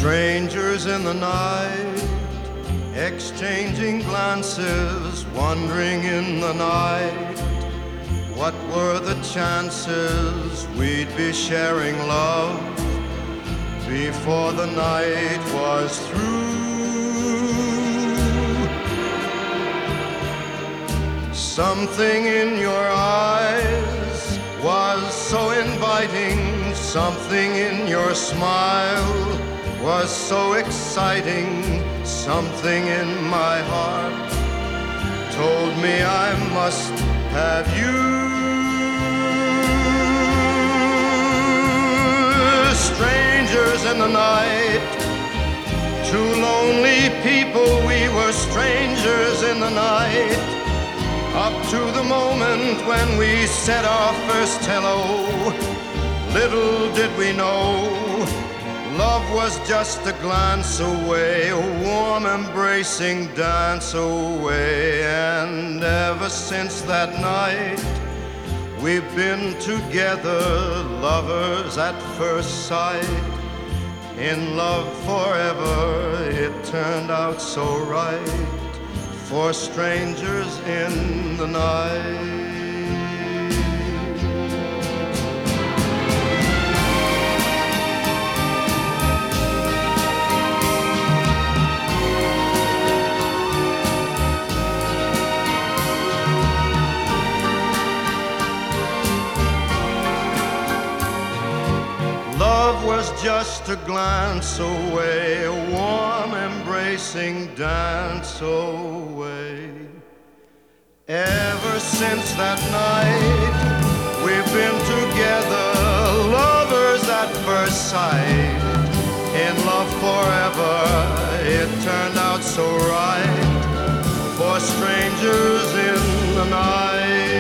Strangers in the night, exchanging glances, wandering in the night. What were the chances we'd be sharing love before the night was through? Something in your eyes was so inviting, something in your smile was so exciting, something in my heart told me I must have you. Strangers in the night, two lonely people, we were strangers in the night, up to the moment when we said our first hello. Little did we know, love was just a glance away, a warm embracing dance away. And ever since that night, we've been together, lovers at first sight. In love forever, it turned out so right, for strangers in the night. Love was just a glance away, a warm embracing dance away. Ever since that night, we've been together, lovers at first sight. In love forever, it turned out so right, for strangers in the night.